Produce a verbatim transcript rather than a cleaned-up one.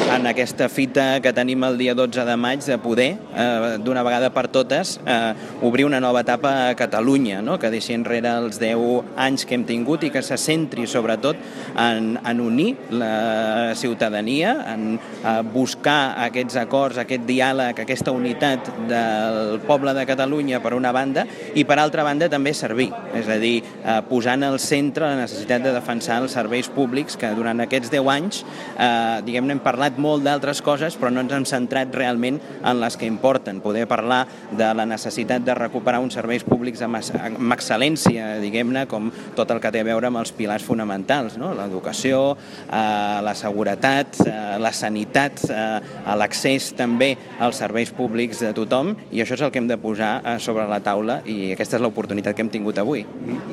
en aquesta fita que tenim el dia dotze de maig de poder, eh, d'una vegada per totes, eh, obrir una nova etapa a Catalunya, no? Que deixi enrere els deu anys que hem tingut i que se centri sobretot en, en unir la ciutadania, en eh, buscar aquests acords, aquest diàleg, aquesta unitat del poble de Catalunya per una banda i per altra banda també servir, és a dir, eh, posant al centre la necessitat de defensar els serveis públics que durant aquests deu anys eh, diguem-ne hem parlat molt d'altres coses però no ens hem centrat realment en les que importen, poder parlar de la necessitat de recuperar uns serveis públics amb, amb excel·lència, diguem-ne, com tot el que té a veure amb els pilars fonamentals, no? L'educació, eh, la seguretat, eh, la sanitat, eh, l'accés també als serveis públics de tothom, i això és el que hem de posar eh, sobre la taula i aquesta és l'oportunitat que hem tingut avui.